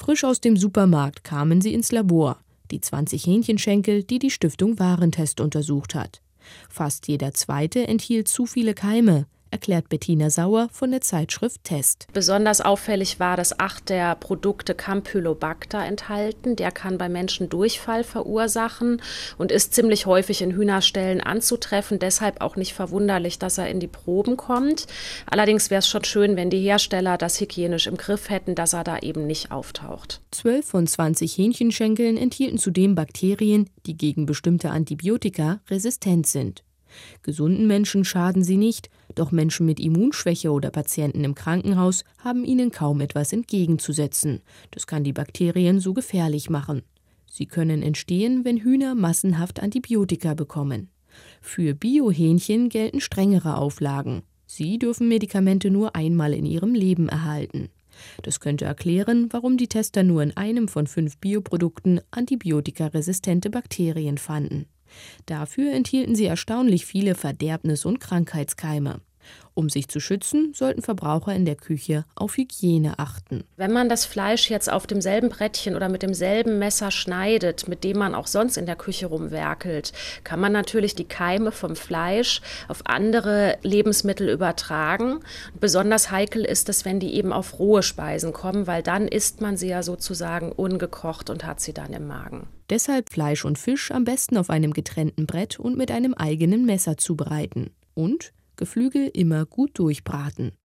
Frisch aus dem Supermarkt kamen sie ins Labor, die 20 Hähnchenschenkel, die die Stiftung Warentest untersucht hat. Fast jeder zweite enthielt zu viele Keime, erklärt Bettina Sauer von der Zeitschrift Test. Besonders auffällig war, dass 8 der Produkte Campylobacter enthalten. Der kann bei Menschen Durchfall verursachen und ist ziemlich häufig in Hühnerställen anzutreffen. Deshalb auch nicht verwunderlich, dass er in die Proben kommt. Allerdings wäre es schon schön, wenn die Hersteller das hygienisch im Griff hätten, dass er da eben nicht auftaucht. 12 von 20 Hähnchenschenkeln enthielten zudem Bakterien, die gegen bestimmte Antibiotika resistent sind. Gesunden Menschen schaden sie nicht, doch Menschen mit Immunschwäche oder Patienten im Krankenhaus haben ihnen kaum etwas entgegenzusetzen. Das kann die Bakterien so gefährlich machen. Sie können entstehen, wenn Hühner massenhaft Antibiotika bekommen. Für Biohähnchen gelten strengere Auflagen. Sie dürfen Medikamente nur einmal in ihrem Leben erhalten. Das könnte erklären, warum die Tester nur in einem von 5 Bioprodukten antibiotikaresistente Bakterien fanden. Dafür enthielten sie erstaunlich viele Verderbnis- und Krankheitskeime. Um sich zu schützen, sollten Verbraucher in der Küche auf Hygiene achten. Wenn man das Fleisch jetzt auf demselben Brettchen oder mit demselben Messer schneidet, mit dem man auch sonst in der Küche rumwerkelt, kann man natürlich die Keime vom Fleisch auf andere Lebensmittel übertragen. Besonders heikel ist es, wenn die eben auf rohe Speisen kommen, weil dann isst man sie ja sozusagen ungekocht und hat sie dann im Magen. Deshalb Fleisch und Fisch am besten auf einem getrennten Brett und mit einem eigenen Messer zubereiten. Und Geflügel immer gut durchbraten.